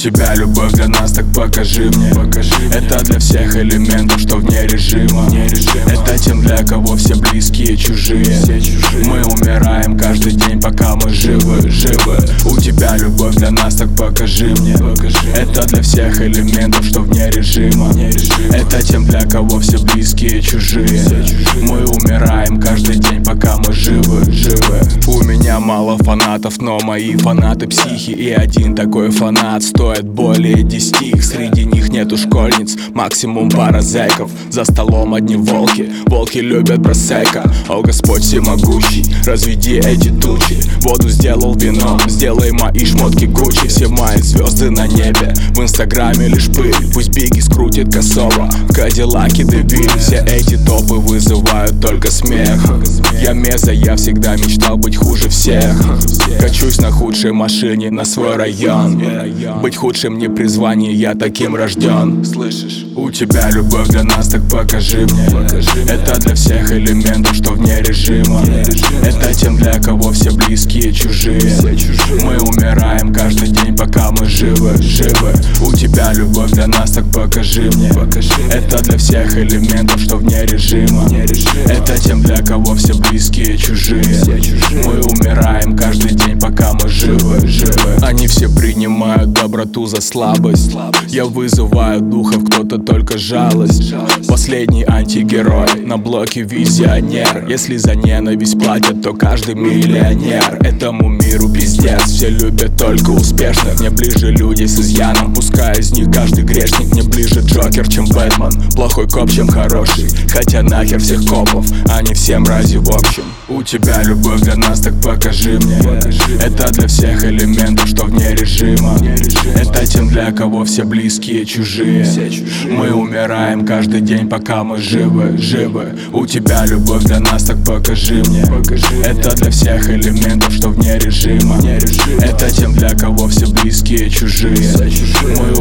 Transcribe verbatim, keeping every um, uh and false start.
тебя любовь для нас, так покажи мне, покажи мне. Это для всех элементов, что вне режима, вне режима. Это тем, для кого все близкие чужие. Все чужие. Мы умираем каждый день, пока мы живы, живы. У тебя любовь для нас, так покажи мне, покажи. Это для всех элементов, что вне режима, вне режима. Это тем, для кого все близкие чужие. Все чужие. Мы умираем каждый день, пока мы живы, живы. У меня мало фанатов, но мои фанаты психи. И один такой фанат стоит более десяти. Среди них нету школьниц, максимум пара зэков. За столом одни волки, волки любят просека. О Господь всемогущий, разведи эти тучи. Воду сделал вином, сделай мои шмотки Гуччи. Все мои звезды на небе, в инстаграме лишь пыль. Пусть Бигги скрутит косово, в Кадиллаке Девиль. Все эти топы вызывают только смех. Я меза, я всегда мечтал быть хуже всех. Качусь на худшей машине на свой район. Быть худшим не призвание, я таким рожден. Слышишь? У тебя любовь для нас, так покажи мне. Это для всех элементов, что вне режима. Это тем, для кого все близкие чужие. Мы умираем каждый день, пока мы живы, живы. У тебя любовь для нас, так покажи мне. Это для всех элементов, что вне режима. Это тем, для кого все близкие чужие. Мы умираем каждый день, пока мы живы, живы. Они все принимают доброту за слабость. Я вызываю духов, кто-то только жалость. Последний антигерой, на блоке визионер. Если за ненависть платят, то каждый миллионер. Этому миру пиздец, все любят только успешных. Мне ближе люди с изъяном, пускай из них каждый грешник. Мне ближе Джокер, чем Бэтмен, плохой коп, чем хороший. Хотя нахер всех копов, они все мрази в общем. У тебя любовь для нас, так покажи мне. Это для всех элементов, что вне режима. Это тем, для кого все близкие чужие. Мы умираем каждый день, пока мы живы, живы. У тебя любовь для нас, так покажи мне. Это для всех элементов, что вне режима. Это тем, для кого все близкие чужие. Мы